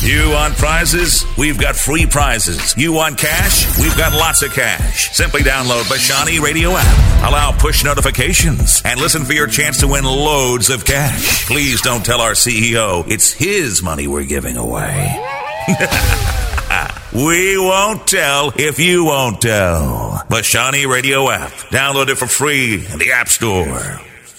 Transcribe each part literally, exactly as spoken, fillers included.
You want prizes? We've got free prizes. You want cash? We've got lots of cash. Simply download Bashani Radio app. Allow push notifications and listen for your chance to win loads of cash. Please don't tell our C E O it's his money we're giving away. We won't tell if you won't tell. Bashani Radio app. Download it for free in the App Store.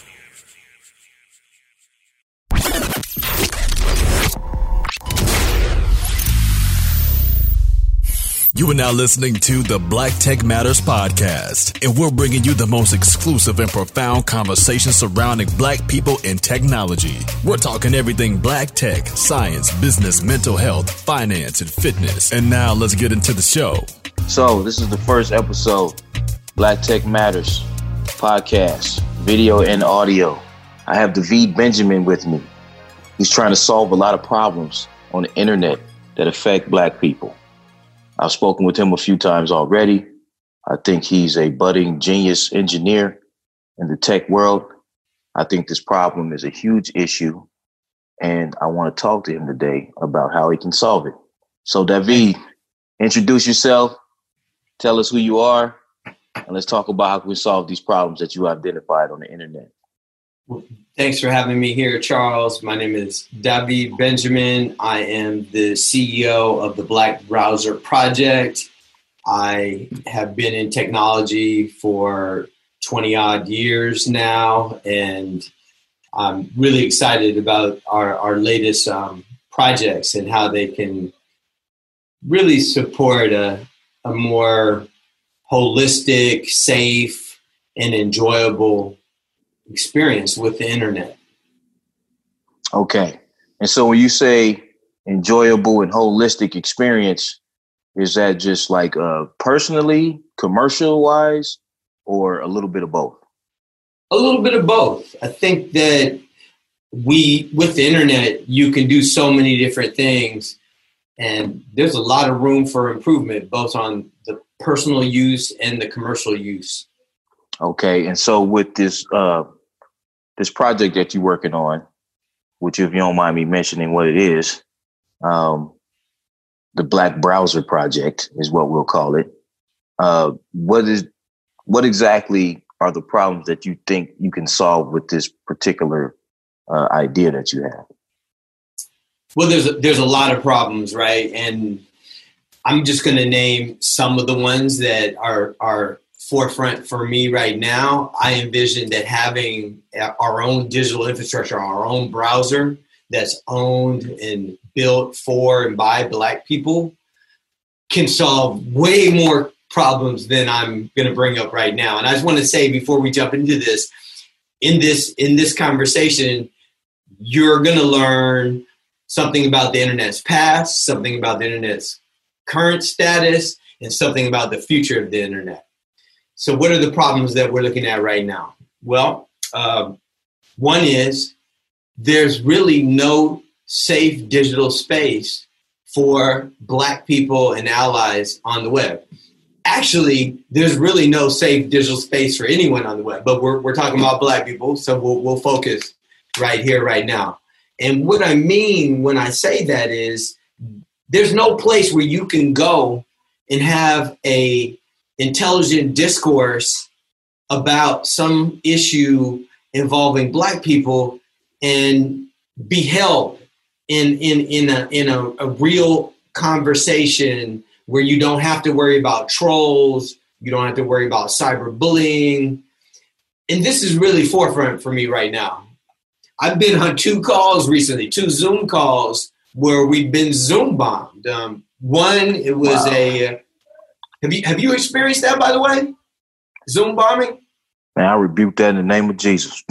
You are now listening to the Black Tech Matters podcast, and we're bringing you the most exclusive and profound conversations surrounding black people and technology. We're talking everything black tech, science, business, mental health, finance, and fitness. And now let's get into the show. So this is the first episode, Black Tech Matters podcast, video and audio. I have David Benjamin with me. He's trying to solve a lot of problems on the internet that affect black people. I've spoken with him a few times already. I think he's a budding genius engineer in the tech world. I think this problem is a huge issue, and I want to talk to him today about how he can solve it. So, David, introduce yourself, tell us who you are, and let's talk about how we solve these problems that you identified on the internet. Well, thanks for having me here, Charles. My name is David Benjamin. I am the C E O of the Black Browser Project. I have been in technology for twenty odd years now, and I'm really excited about our, our latest um, projects and how they can really support a, a more holistic, safe, and enjoyable experience with the internet. Okay. And so when you say enjoyable and holistic experience, is that just like uh, personally, commercial wise, or a little bit of both? A little bit of both. I think that we, with the internet, you can do so many different things, and there's a lot of room for improvement, both on the personal use and the commercial use. Okay. And so with this, uh, this project that you're working on, which if you don't mind me mentioning what it is, um, the Black Browser Project is what we'll call it. Uh, what is, what exactly are the problems that you think you can solve with this particular uh, idea that you have? Well, there's a, there's a lot of problems, right? And I'm just going to name some of the ones that are are forefront for me right now. I envision that having our own digital infrastructure, our own browser that's owned and built for and by Black people can solve way more problems than I'm going to bring up right now. And I just want to say before we jump into this, in this in this conversation, you're going to learn something about the internet's past, something about the internet's current status, and something about the future of the internet. So what are the problems that we're looking at right now? Well, uh, one is there's really no safe digital space for Black people and allies on the web. Actually, there's really no safe digital space for anyone on the web, but we're we're talking about Black people, so we'll we'll focus right here, right now. And what I mean when I say that is there's no place where you can go and have a intelligent discourse about some issue involving Black people and be held in in in a in a, a real conversation where you don't have to worry about trolls, you don't have to worry about cyberbullying. And this is really forefront for me right now. I've been on two calls recently, two Zoom calls where we've been Zoom bombed. Um, one, it was wow. a Have you have you experienced that, by the way? Zoom bombing? Man, I rebuke that in the name of Jesus.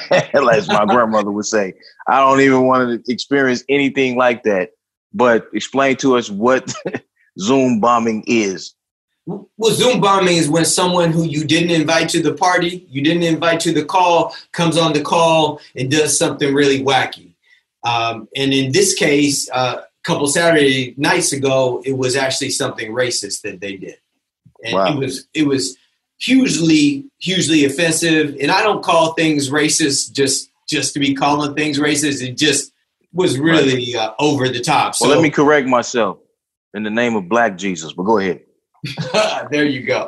As my grandmother would say. I don't even want to experience anything like that. But explain to us what Zoom bombing is. Well, Zoom bombing is when someone who you didn't invite to the party, you didn't invite to the call, comes on the call and does something really wacky. Um, and in this case, uh, a couple Saturday nights ago, it was actually something racist that they did. And wow. it was it was hugely, hugely offensive. And I don't call things racist just, just to be calling things racist. It just was really uh, over the top. So well, let me correct myself in the name of Black Jesus, but go ahead. There you go.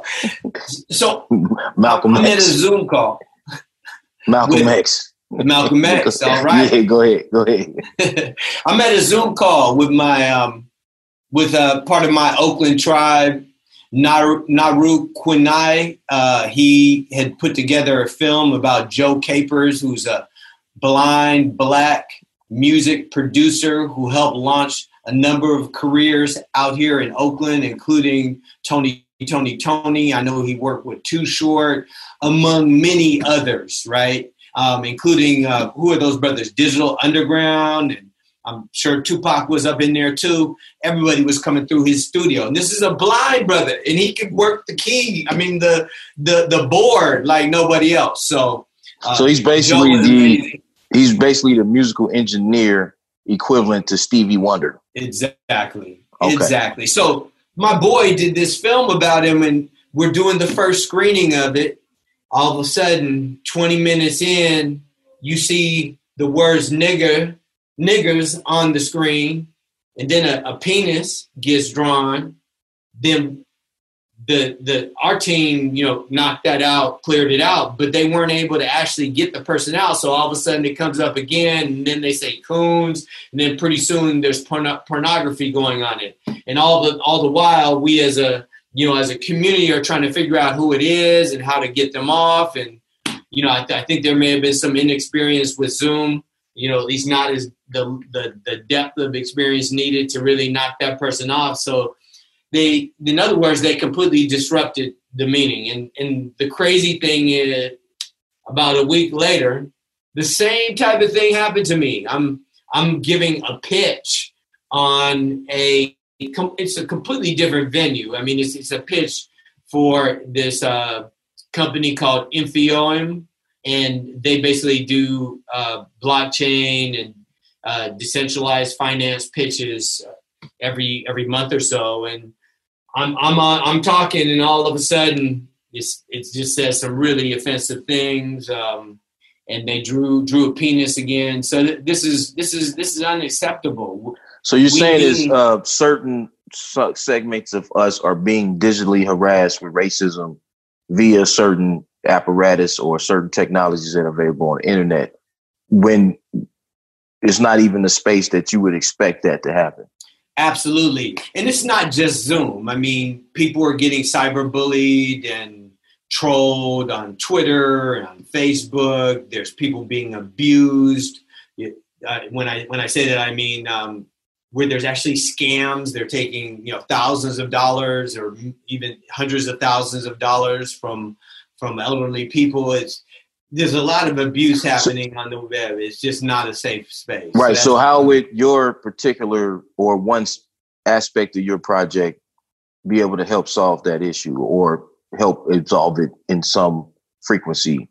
So Malcolm I'm X. in a Zoom call. Malcolm with X. Malcolm X. All right. Yeah, go ahead. Go ahead. I'm at a Zoom call with my um, with uh, part of my Oakland tribe, Naru, Naru Quinai. Uh, he had put together a film about Joe Capers, who's a blind black music producer who helped launch a number of careers out here in Oakland, including Tony, Tony, Tony. I know he worked with Too Short, among many others, right? Um, including, uh, who are those brothers? Digital Underground. And I'm sure Tupac was up in there too. Everybody was coming through his studio. And this is a blind brother, and he could work the key. I mean, the the the board like nobody else. So, uh, so he's basically the he's basically the musical engineer equivalent to Stevie Wonder. Exactly. Okay. Exactly. So my boy did this film about him, and we're doing the first screening of it. All of a sudden, twenty minutes in, you see the words nigger, niggers on the screen, and then a, a penis gets drawn. Then the the our team, you know, knocked that out, cleared it out, but they weren't able to actually get the person out. So all of a sudden it comes up again, and then they say coons, and then pretty soon there's porn- pornography going on it. And all the all the while, we as a you know as a community are trying to figure out who it is and how to get them off. And you know, I, th- I think there may have been some inexperience with Zoom. You know, at least not as the the the depth of experience needed to really knock that person off. So. They, in other words, they completely disrupted the meeting. And, and the crazy thing is, about a week later, the same type of thing happened to me. I'm I'm giving a pitch on a, it's a completely different venue. I mean, it's it's a pitch for this uh, company called Infioem, and they basically do uh, blockchain and uh, decentralized finance pitches every every month or so. And I'm I'm on, I'm talking, and all of a sudden it's it just says some really offensive things, um, and they drew drew a penis again. So th- this is this is this is unacceptable. So you're we saying need, is uh, certain segments of us are being digitally harassed with racism via certain apparatus or certain technologies that are available on the internet, when it's not even the space that you would expect that to happen. Absolutely. And it's not just Zoom. I mean, people are getting cyberbullied and trolled on Twitter and on Facebook. There's people being abused. Uh, when I when I say that, I mean um, where there's actually scams. They're taking, you know, thousands of dollars or even hundreds of thousands of dollars from from elderly people. It's there's a lot of abuse happening on the web. It's just not a safe space. Right. So, so how would your particular or one aspect of your project be able to help solve that issue or help resolve it in some frequency?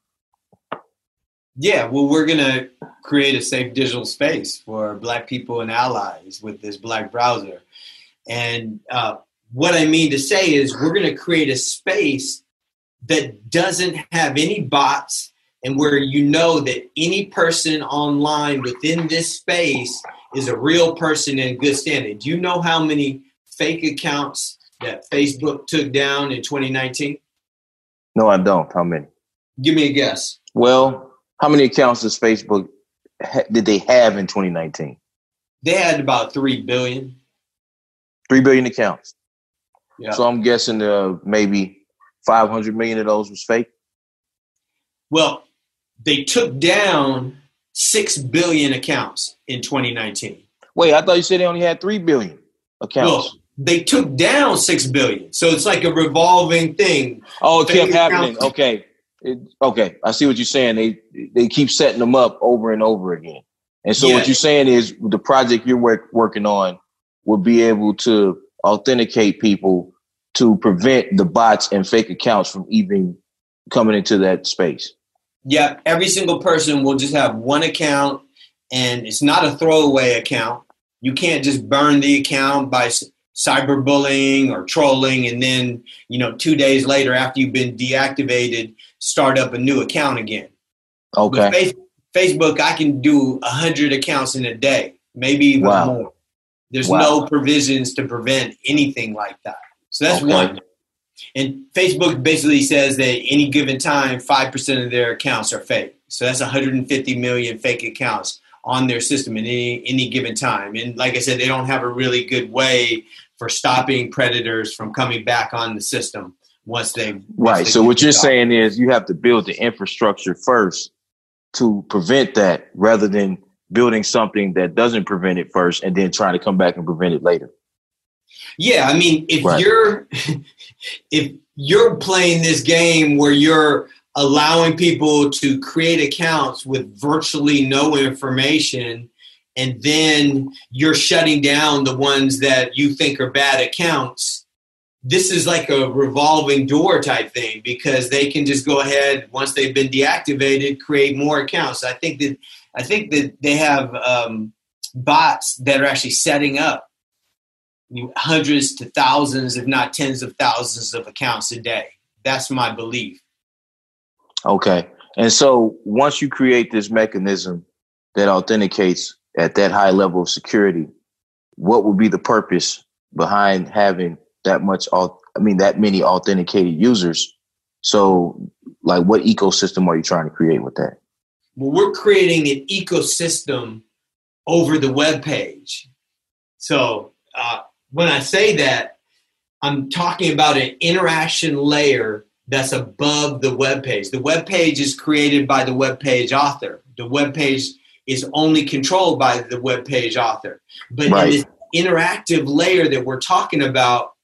Yeah, well, we're going to create a safe digital space for Black people and allies with this Black browser. And uh, what I mean to say is we're going to create a space that doesn't have any bots, and where you know that any person online within this space is a real person in good standing. Do you know how many fake accounts that Facebook took down in twenty nineteen? No, I don't. How many? Give me a guess. Well, how many accounts does Facebook ha- did they have in twenty nineteen? They had about three billion. Three billion accounts. Yeah. So I'm guessing uh, maybe five hundred million of those was fake. Well, they took down six billion accounts in twenty nineteen. Wait, I thought you said they only had three billion accounts. Well, they took down six billion. So it's like a revolving thing. Oh, it kept Fake happening. accounts. Okay. It, okay. I see what you're saying. They they keep setting them up over and over again. And so Yeah. what you're saying is the project you're work, working on will be able to authenticate people to prevent the bots and fake accounts from even coming into that space. Yeah, every single person will just have one account, and it's not a throwaway account. You can't just burn the account by c- cyberbullying or trolling, and then, you know, two days later after you've been deactivated, start up a new account again. Okay. With face- Facebook, I can do one hundred accounts in a day. maybe even wow. more. There's wow. no provisions to prevent anything like that. So that's okay. one. And Facebook basically says that any given time, five percent of their accounts are fake. So that's one hundred fifty million fake accounts on their system at any, any given time. And like I said, they don't have a really good way for stopping predators from coming back on the system once they once Right. They so what you're stopped. saying is you have to build the infrastructure first to prevent that rather than building something that doesn't prevent it first and then trying to come back and prevent it later. Yeah, I mean, if right. you're if you're playing this game where you're allowing people to create accounts with virtually no information, and then you're shutting down the ones that you think are bad accounts, this is like a revolving door type thing because they can just go ahead once they've been deactivated, create more accounts. I think that I think that they have um, bots that are actually setting up hundreds to thousands, if not tens of thousands of accounts a day. That's my belief. Okay. And so once you create this mechanism that authenticates at that high level of security, what would be the purpose behind having that much, I mean, that many authenticated users? So like what ecosystem are you trying to create with that? Well, we're creating an ecosystem over the web page. So uh, when I say that, I'm talking about an interaction layer that's above the web page. The web page is created by the web page author. The web page is only controlled by the web page author. But right. in this interactive layer that we're talking about,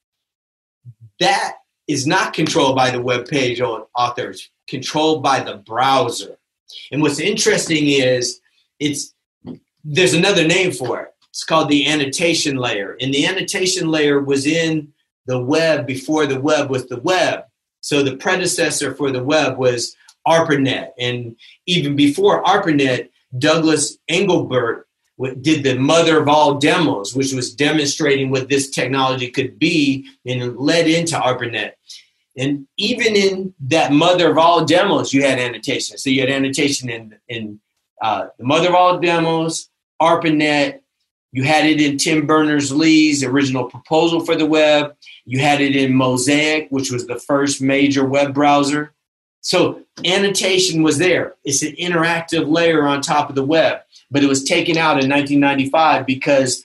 that is not controlled by the web page author. It's controlled by the browser. And what's interesting is it's there's another name for it. It's called the annotation layer. And the annotation layer was in the web before the web was the web. So the predecessor for the web was ARPANET. And even before ARPANET, Douglas Engelbart did the mother of all demos, which was demonstrating what this technology could be, and it led into ARPANET. And even in that mother of all demos, you had annotation. So you had annotation in, in uh, the mother of all demos, ARPANET. You had it in Tim Berners-Lee's original proposal for the web. You had it in Mosaic, which was the first major web browser. So annotation was there. It's an interactive layer on top of the web, but it was taken out in nineteen ninety-five because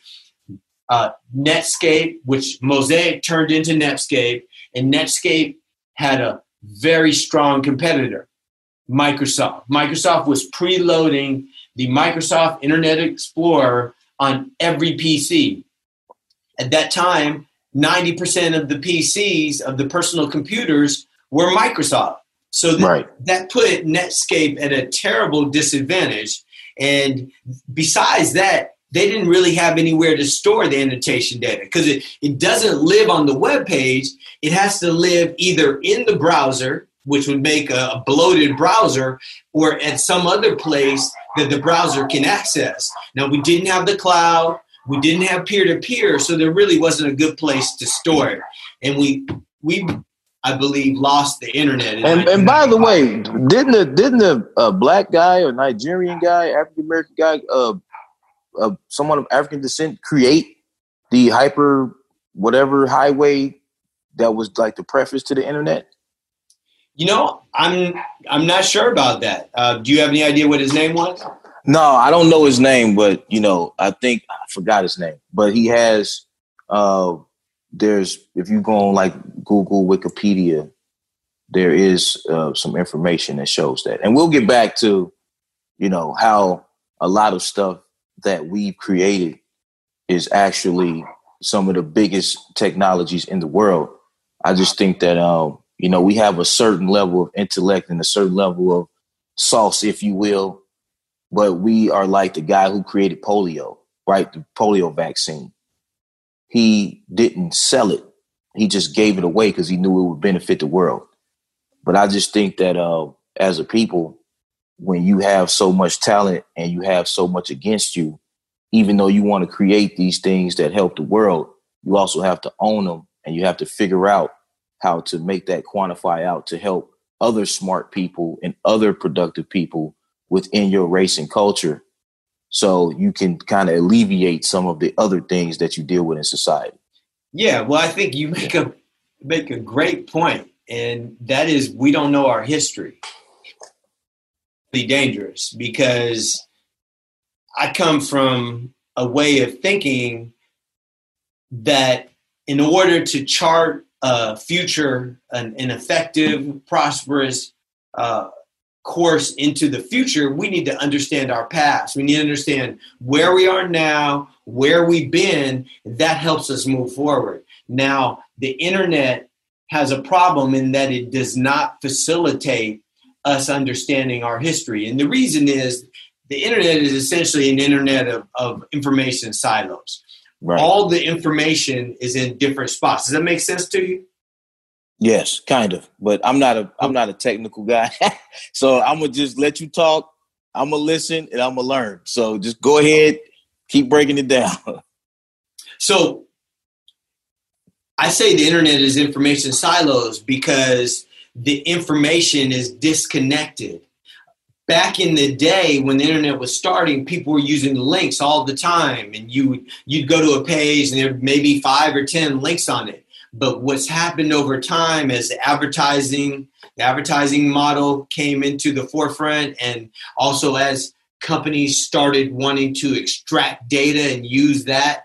uh, Netscape, which Mosaic turned into Netscape, and Netscape had a very strong competitor, Microsoft. Microsoft was preloading the Microsoft Internet Explorer on every P C. At that time, ninety percent of the P Cs, of the personal computers, were Microsoft. So th- right. that put Netscape at a terrible disadvantage. And besides that, they didn't really have anywhere to store the annotation data because it, it doesn't live on the web page. It has to live either in the browser, which would make a, a bloated browser, or at some other place that the browser can access. Now, we didn't have the cloud. We didn't have peer-to-peer, so there really wasn't a good place to store it. And we, we I believe, lost the internet. And, and by the way, didn't the, didn't the uh, black guy or Nigerian guy, African-American guy, uh, uh, someone of African descent create the hyper whatever highway that was like the preface to the internet? You know, I'm I'm not sure about that. Uh, do you have any idea what his name was? No, I don't know his name, but, you know, I think I forgot his name. But he has, uh, there's, if you go on like Google, Wikipedia, there is uh, some information that shows that. And we'll get back to, you know, how a lot of stuff that we've created is actually some of the biggest technologies in the world. I just think that, um, you know, we have a certain level of intellect and a certain level of sauce, if you will. But we are like the guy who created polio, right? The polio vaccine. He didn't sell it. He just gave it away because he knew it would benefit the world. But I just think that uh, as a people, when you have so much talent and you have so much against you, even though you want to create these things that help the world, you also have to own them and you have to figure out how to make that quantify out to help other smart people and other productive people within your race and culture. so you can kind of alleviate some of the other things that you deal with in society. Yeah, well, I think you make a make a great point, and that is we don't know our history. Be dangerous because I come from a way of thinking that in order to chart a future, an, an effective, prosperous uh, course into the future, we need to understand our past. We need to understand where we are now, where we've been. That helps us move forward. Now, the internet has a problem in that it does not facilitate us understanding our history. And the reason is the internet is essentially an internet of, of information silos. Right. All the information is in different spots. Does that make sense to you? Yes, kind of. But I'm not a I'm not a technical guy. So I'm gonna just let you talk. I'm gonna listen and I'm gonna learn. So just go ahead, keep breaking it down. So I say the internet is information silos because the information is disconnected. Back in the day when the internet was starting, people were using links all the time, and you you'd go to a page and there may be five or ten links on it. But what's happened over time as advertising, the advertising model came into the forefront, and also as companies started wanting to extract data and use that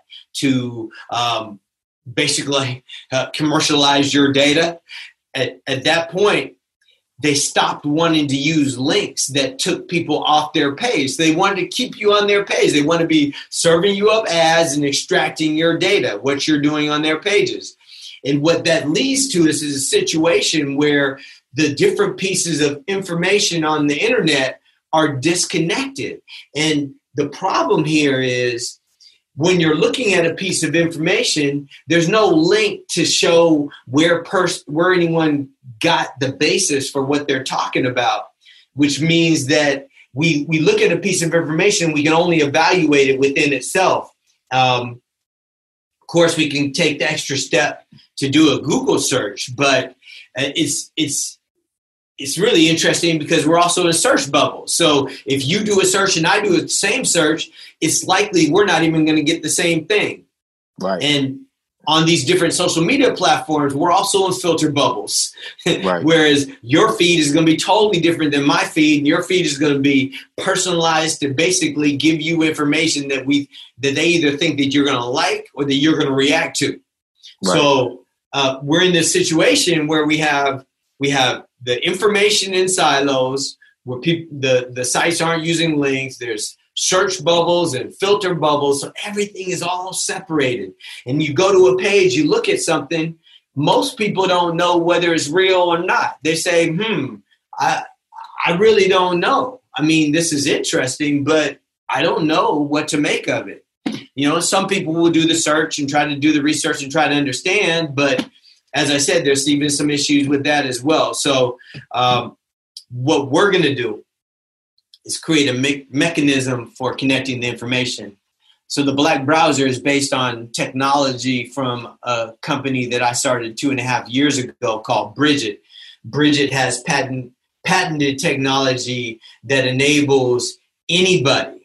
to um, basically uh, commercialize your data, at, at that point, they stopped wanting to use links that took people off their page. They wanted to keep you on their page. They want to be serving you up ads and extracting your data, what you're doing on their pages. And what that leads to is, is a situation where the different pieces of information on the internet are disconnected. And the problem here is when you're looking at a piece of information, there's no link to show where pers- where anyone got the basis for what they're talking about, which means that we, we look at a piece of information, we can only evaluate it within itself. Um, of course, we can take the extra step to do a Google search, but it's it's it's really interesting because we're also in a search bubble. So if you do a search and I do the same search, it's likely we're not even going to get the same thing. Right. And on these different social media platforms, we're also in filter bubbles. Right. Whereas your feed is going to be totally different than my feed, and your feed is going to be personalized to basically give you information that we that they either think that you're going to like or that you're going to react to. Right. So uh, we're in this situation where we have we have the information in silos where people the, the sites aren't using links. There's search bubbles and filter bubbles. So everything is all separated. And you go to a page, you look at something, most people don't know whether it's real or not. They say, hmm, I I really don't know. I mean, this is interesting, but I don't know what to make of it. You know, some people will do the search and try to do the research and try to understand. But as I said, there's even some issues with that as well. So um, what we're going to do is create a me- mechanism for connecting the information. So the Black Browser is based on technology from a company that I started two and a half years ago called Bridget. Bridget has patent, patented technology that enables anybody,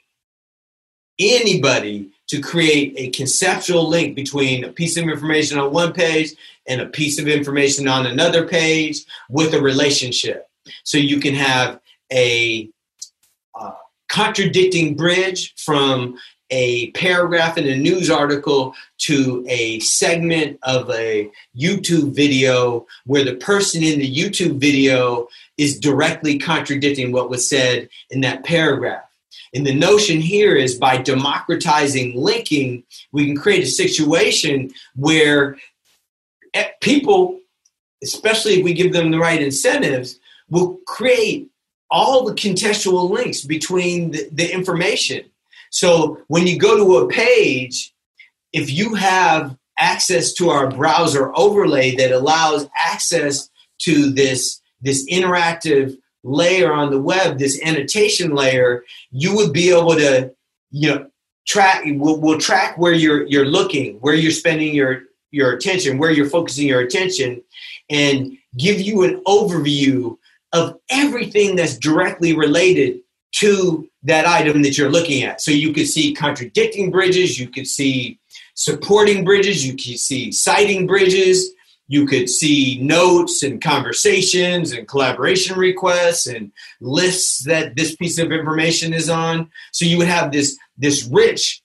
anybody to create a conceptual link between a piece of information on one page and a piece of information on another page with a relationship. So you can have a uh, contradicting bridge from a paragraph in a news article to a segment of a YouTube video where the person in the YouTube video is directly contradicting what was said in that paragraph. And the notion here is by democratizing linking, we can create a situation where people, especially if we give them the right incentives, will create all the contextual links between the, the information. So when you go to a page, if you have access to our browser overlay that allows access to this, this interactive layer on the web, this annotation layer, you would be able to, you know, track, we'll, we'll track where you're you're looking, where you're spending your, your attention, where you're focusing your attention, and give you an overview of everything that's directly related to that item that you're looking at. So you could see contradicting bridges, you could see supporting bridges, you could see citing bridges, you could see notes and conversations and collaboration requests and lists that this piece of information is on. So you would have this, this rich,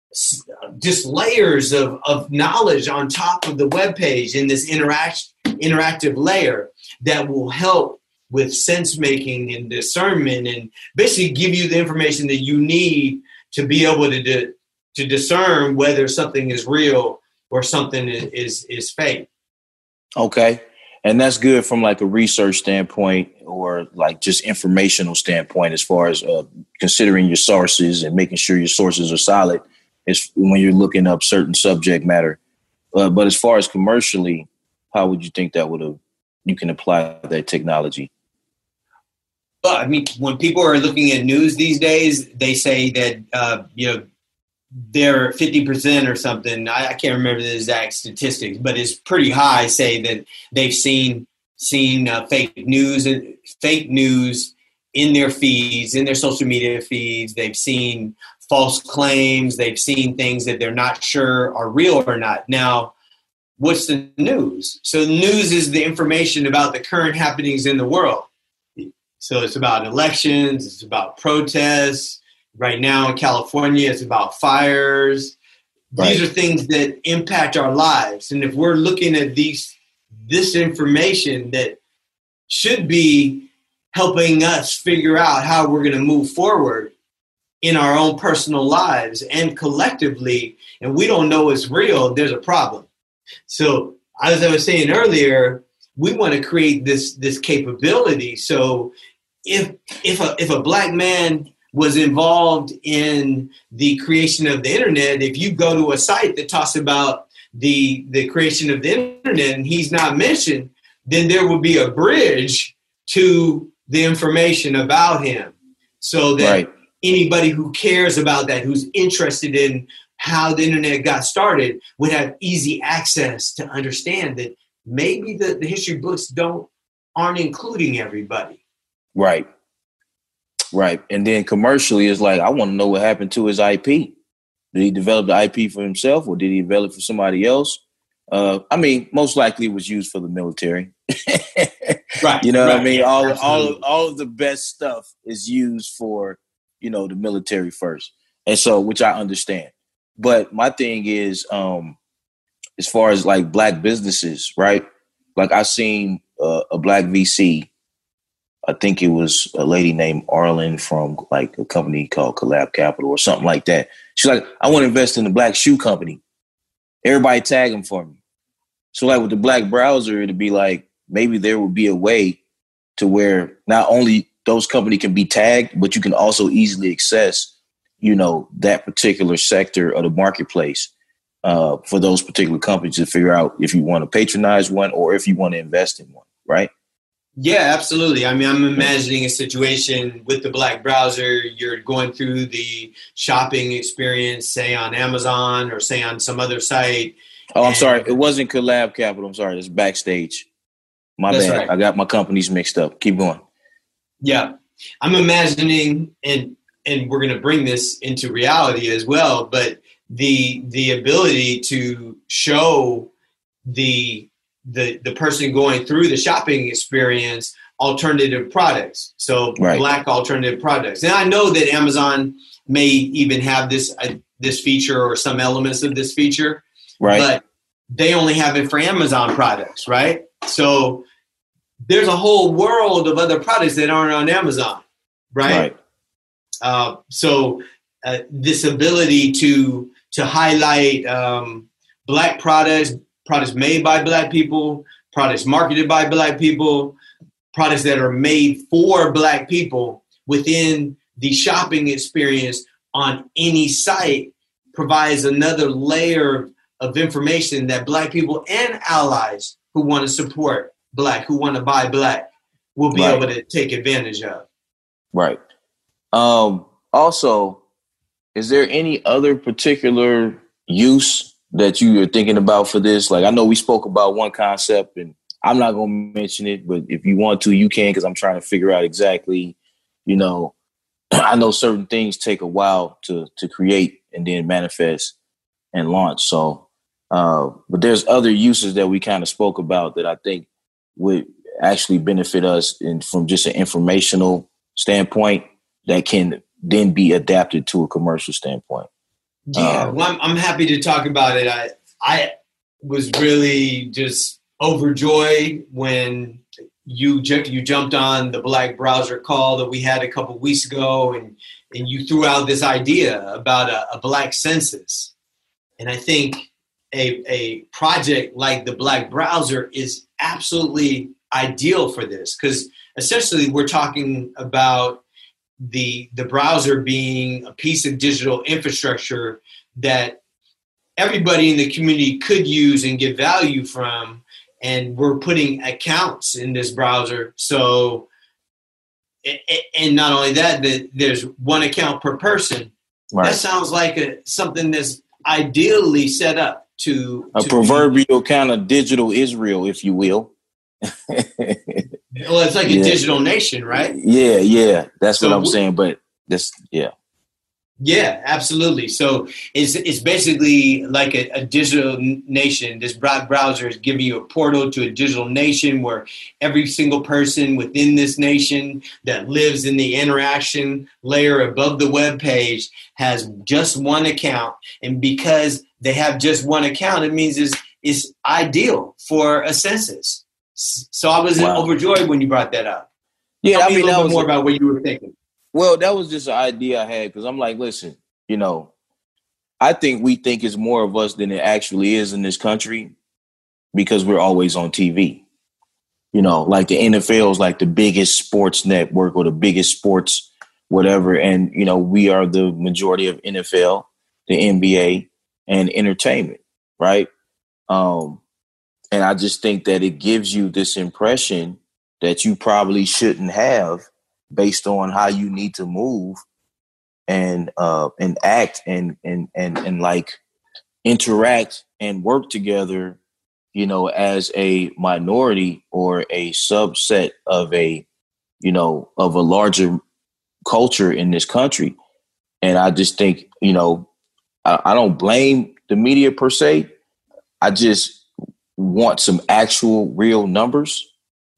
just layers of, of knowledge on top of the web page in this interact, interactive layer that will help with sense making and discernment and basically give you the information that you need to be able to do, to discern whether something is real or something is, is, is fake. Okay. And that's good from like a research standpoint or like just informational standpoint, as far as uh, considering your sources and making sure your sources are solid. It's when you're looking up certain subject matter. Uh, but as far as commercially, how would you think that would have, you can apply that technology? Well, I mean, when people are looking at news these days, they say that, uh, you know, they're fifty percent or something. I, I can't remember the exact statistics, but it's pretty high. Say that they've seen seen uh, fake news and fake news in their feeds, in their social media feeds. They've seen false claims. They've seen things that they're not sure are real or not. Now, what's the news? So the news is the information about the current happenings in the world. So it's about elections. It's about protests. Right now in California, it's about fires. Right. These are things that impact our lives. And if we're looking at these, this information that should be helping us figure out how we're going to move forward in our own personal lives and collectively, and we don't know it's real, there's a problem. So as I was saying earlier, we want to create this, this capability. So if, if a, if a black man was involved in the creation of the internet, if you go to a site that talks about the, the creation of the internet and he's not mentioned, then there will be a bridge to the information about him, so that right. anybody who cares about that, who's interested in how the internet got started, would have easy access to understand that maybe the, the history books don't aren't including everybody. Right. Right. And then commercially, it's like, I want to know what happened to his I P. Did he develop the I P for himself, or did he develop it for somebody else? Uh, I mean, most likely it was used for the military. Right. You know right. what I mean? All, all, of, all of the best stuff is used for, you know, the military first. And so, which I understand. But my thing is, um, as far as like black businesses, right? Like I seen uh, a black V C. I think it was a lady named Arlen from like a company called Collab Capital or something like that. She's like, I want to invest in a black shoe company. Everybody tag them for me. So like with the black browser, it'd be like, maybe there would be a way to where not only those companies can be tagged, but you can also easily access, you know, that particular sector of the marketplace uh, for those particular companies to figure out if you want to patronize one or if you want to invest in one, right? Yeah, absolutely. I mean, I'm imagining a situation with the black browser. You're going through the shopping experience, say on Amazon or say on some other site. Oh, I'm sorry. It wasn't Collab Capital. I'm sorry. It's Backstage. My bad. Right. I got my companies mixed up. Keep going. Yeah. I'm imagining, and and we're going to bring this into reality as well, but the the ability to show the the the person going through the shopping experience alternative products. So right. black alternative products. And I know that Amazon may even have this uh, this feature or some elements of this feature, right? But they only have it for Amazon products, right? So there's a whole world of other products that aren't on Amazon, right? right. Uh, so uh, this ability to to highlight um, black products, products made by black people, products marketed by black people, products that are made for black people within the shopping experience on any site provides another layer of information that black people and allies who want to support black, who want to buy black, will be right. able to take advantage of. Right. Um, also, is there any other particular use that you are thinking about for this? Like, I know we spoke about one concept, and I'm not going to mention it, but if you want to, you can, because I'm trying to figure out exactly, you know, I know certain things take a while to to create and then manifest and launch. So, uh, but there's other uses that we kind of spoke about that I think would actually benefit us in, from just an informational standpoint that can then be adapted to a commercial standpoint. Yeah, um, well, I'm, I'm happy to talk about it. I I was really just overjoyed when you ju- you jumped on the Black Browser call that we had a couple weeks ago, and and you threw out this idea about a, a Black census. And I think a a project like the Black Browser is absolutely ideal for this, because essentially we're talking about the the browser being a piece of digital infrastructure that everybody in the community could use and get value from. And we're putting accounts in this browser. So, and not only that, that there's one account per person. Right. That sounds like a, something that's ideally set up to a to proverbial be, kind of digital Israel, if you will. Well, it's like yeah. a digital nation, right? Yeah, yeah, that's so what I'm saying. But this, yeah, yeah, absolutely. So it's it's basically like a, a digital nation. This browser is giving you a portal to a digital nation where every single person within this nation that lives in the interaction layer above the web page has just one account, and because they have just one account, it means it's it's ideal for a census. So I was wow. overjoyed when you brought that up. Yeah, Tell I me mean, a little that bit was more a, about what you were thinking. Well, that was just an idea I had because I'm like, listen, you know, I think we think it's more of us than it actually is in this country because we're always on T V. You know, like the N F L is like the biggest sports network or the biggest sports whatever. And, you know, we are the majority of N F L, the N B A, and entertainment, right? Um, and I just think that it gives you this impression that you probably shouldn't have based on how you need to move and uh, and act and and and and like interact and work together, you know, as a minority or a subset of a, you know, of a larger culture in this country. And I just think, you know, I, I don't blame the media per se. I just want some actual real numbers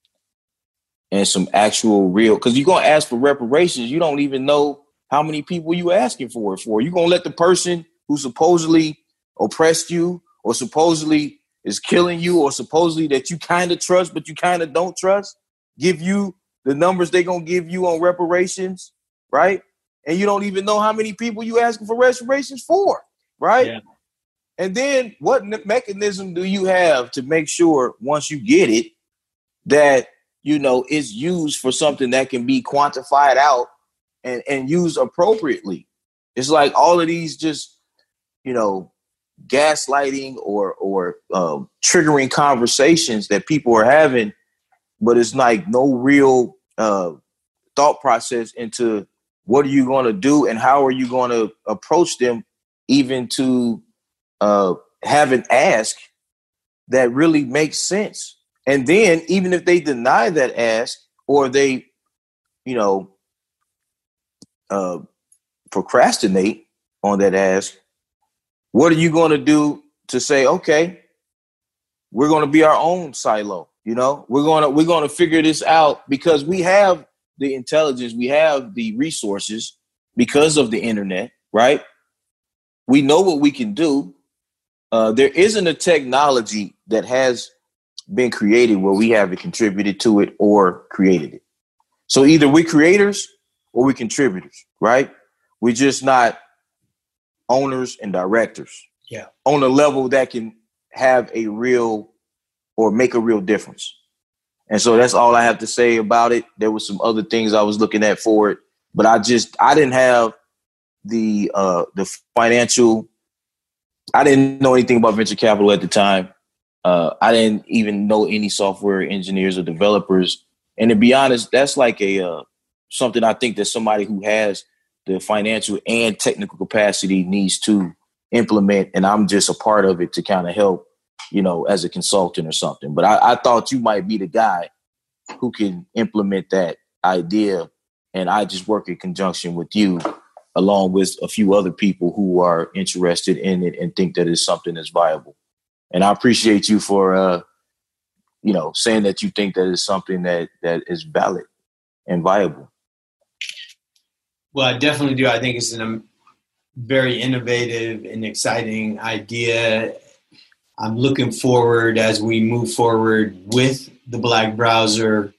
and some actual real, because you're going to ask for reparations. You don't even know how many people you asking for it for. You're going to let the person who supposedly oppressed you or supposedly is killing you or supposedly that you kind of trust, but you kind of don't trust, give you the numbers they're going to give you on reparations, right? And you don't even know how many people you asking for reparations for, right? Yeah. And then what mechanism do you have to make sure once you get it that, you know, it's used for something that can be quantified out and, and used appropriately? It's like all of these just, you know, gaslighting or or uh, triggering conversations that people are having, but it's like no real uh, thought process into what are you going to do and how are you going to approach them, even to uh, have an ask that really makes sense. And then even if they deny that ask or they, you know, uh, procrastinate on that ask, what are you going to do to say, okay, we're going to be our own silo? You know, we're going to we're going to figure this out because we have the intelligence, we have the resources because of the internet, right? We know what we can do. Uh, there isn't a technology that has been created where we haven't contributed to it or created it. So either we're creators or we're contributors, right? We're just not owners and directors. Yeah. On a level that can have a real or make a real difference. And so that's all I have to say about it. There were some other things I was looking at for it, but I just, I didn't have the, uh, the financial, I didn't know anything about venture capital at the time. Uh, I didn't even know any software engineers or developers. And to be honest, that's like a, uh, something I think that somebody who has the financial and technical capacity needs to implement. And I'm just a part of it to kind of help, you know, as a consultant or something. But I, I thought you might be the guy who can implement that idea and I just work in conjunction with you, along with a few other people who are interested in it and think that it's something that's viable. And I appreciate you for, uh, you know, saying that you think that it's something that that is valid and viable. Well, I definitely do. I think it's a um, very innovative and exciting idea. I'm looking forward as we move forward with the Black Browser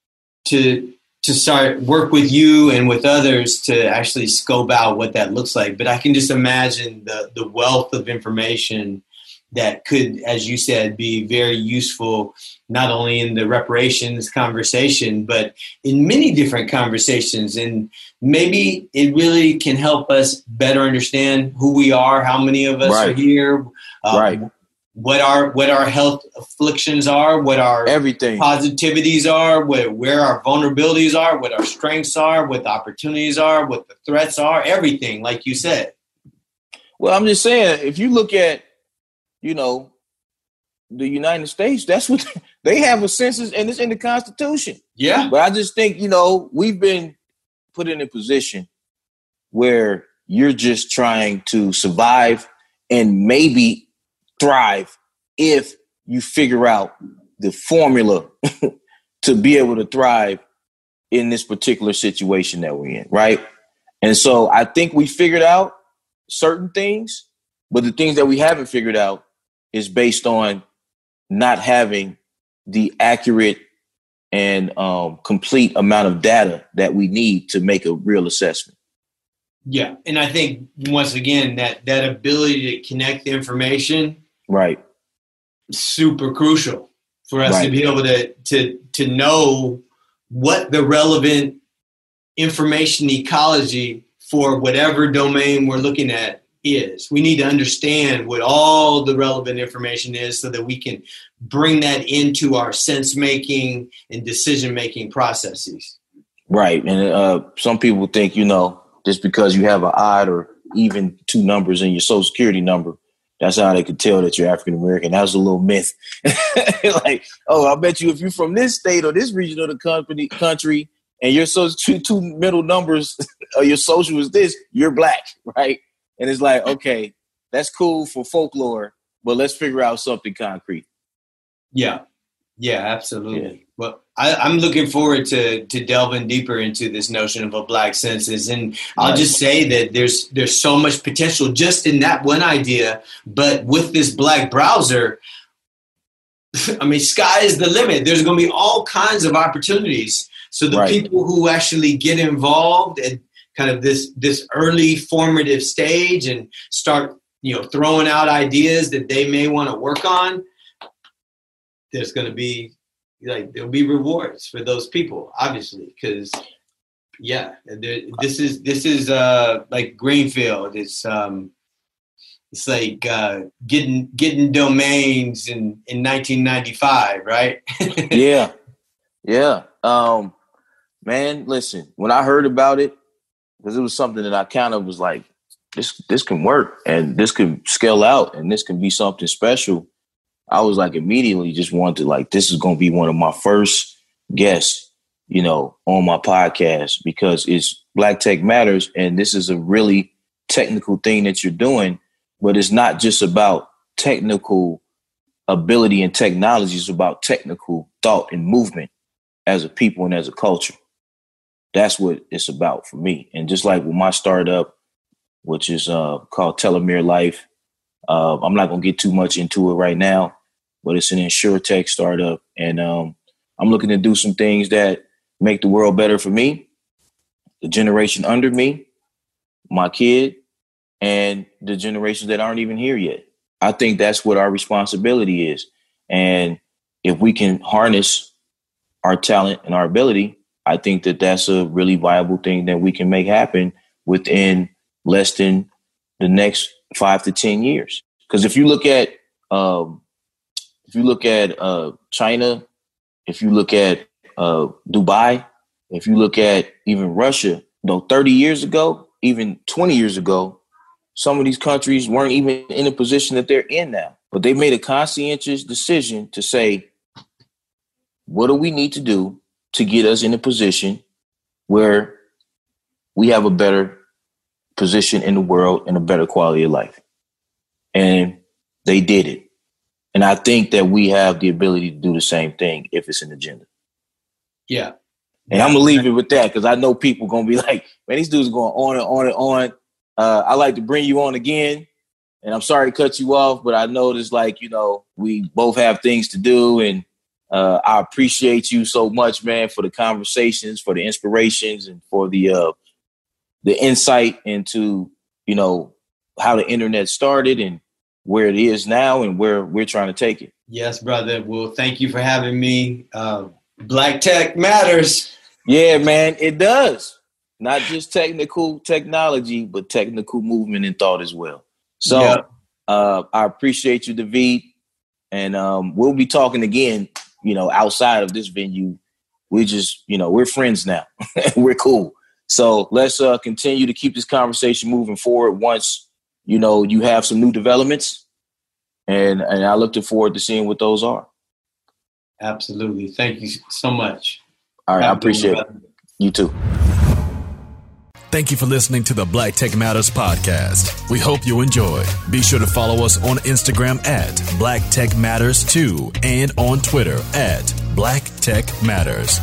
to to start work with you and with others to actually scope out what that looks like. But I can just imagine the, the wealth of information that could, as you said, be very useful, not only in the reparations conversation, but in many different conversations. And maybe it really can help us better understand who we are, how many of us right. are here, um, right. what our what our health afflictions are, what our everything positivities are, where, where our vulnerabilities are, what our strengths are, what the opportunities are, what the threats are, everything, like you said. Well, I'm just saying, if you look at, you know, the United States, that's what they have, a census, and it's in the Constitution. Yeah. But I just think, you know, we've been put in a position where you're just trying to survive and maybe thrive if you figure out the formula to be able to thrive in this particular situation that we're in, right? And so I think we figured out certain things, but the things that we haven't figured out is based on not having the accurate and um, complete amount of data that we need to make a real assessment. Yeah. And I think, once again, that that ability to connect the information, right, super crucial for us right. to be able to, to, to know what the relevant information ecology for whatever domain we're looking at is. We need to understand what all the relevant information is so that we can bring that into our sense-making and decision-making processes. Right. And uh, some people think, you know, just because you have an odd or even two numbers in your social security number, that's how they could tell that you're African-American. That was a little myth. Like, oh, I bet you if you're from this state or this region of the company, country and your social two, two middle numbers or your social is this, you're black, right? And it's like, okay, that's cool for folklore, but let's figure out something concrete. Yeah. Yeah, absolutely. Yeah. Well, I, I'm looking forward to to delving deeper into this notion of a black census. And I'll right. just say that there's there's so much potential just in that one idea. But with this Black Browser, I mean, sky is the limit. There's going to be all kinds of opportunities. So the right. people who actually get involved at kind of this this early formative stage and start, you know, throwing out ideas that they may want to work on, there's going to be like there'll be rewards for those people, obviously, because yeah, this is this is uh like Greenfield. It's um it's like uh, getting getting domains in in nineteen ninety-five, right? yeah, yeah. Um, man, listen, when I heard about it, because it was something that I kind of was like, this this can work and this can scale out and this can be something special. I was like immediately just wanted to like, this is going to be one of my first guests, you know, on my podcast because it's Black Tech Matters. And this is a really technical thing that you're doing, but it's not just about technical ability and technology. It's about technical thought and movement as a people and as a culture. That's what it's about for me. And just like with my startup, which is uh, called Telomere Life, uh, I'm not going to get too much into it right now, but it's an insurtech startup. And um, I'm looking to do some things that make the world better for me, the generation under me, my kid, and the generations that aren't even here yet. I think that's what our responsibility is. And if we can harness our talent and our ability, I think that that's a really viable thing that we can make happen within less than the next five to ten years. Because if you look at um, if you look at uh, China, if you look at uh, Dubai, if you look at even Russia, though thirty years ago, even twenty years ago, some of these countries weren't even in the position that they're in now. But they made a conscientious decision to say, what do we need to do to get us in a position where we have a better position in the world and a better quality of life. And they did it. And I think that we have the ability to do the same thing if it's an agenda. Yeah. And I'm going to leave it with that because I know people going to be like, man, these dudes are going on and on and on. Uh, I like to bring you on again. And I'm sorry to cut you off, but I know there's like, you know, we both have things to do. And uh, I appreciate you so much, man, for the conversations, for the inspirations, and for the uh, the insight into, you know, how the internet started and where it is now and where we're trying to take it. Yes, brother. Well, thank you for having me. Uh, Black Tech matters. Yeah, man, it does. Not just technical technology, but technical movement and thought as well. So yep. uh, I appreciate you, David. And um, we'll be talking again, you know, outside of this venue. We just, you know, we're friends now. We're cool. So let's uh, continue to keep this conversation moving forward once, you know, you have some new developments. And, and I look forward to seeing what those are. Absolutely. Thank you so much. All right. Have I appreciate it. You too. Thank you for listening to the Black Tech Matters podcast. We hope you enjoy. Be sure to follow us on Instagram at Black Tech Matters two and on Twitter at Black Tech Matters.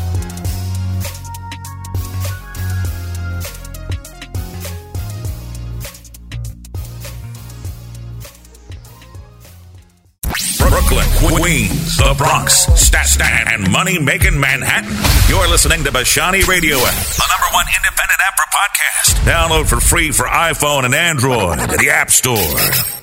Brooklyn, Queens, the Bronx, Staten, and money-making Manhattan. You're listening to Bashani Radio App, the number one independent app for podcasts. Download for free for iPhone and Android at the App Store.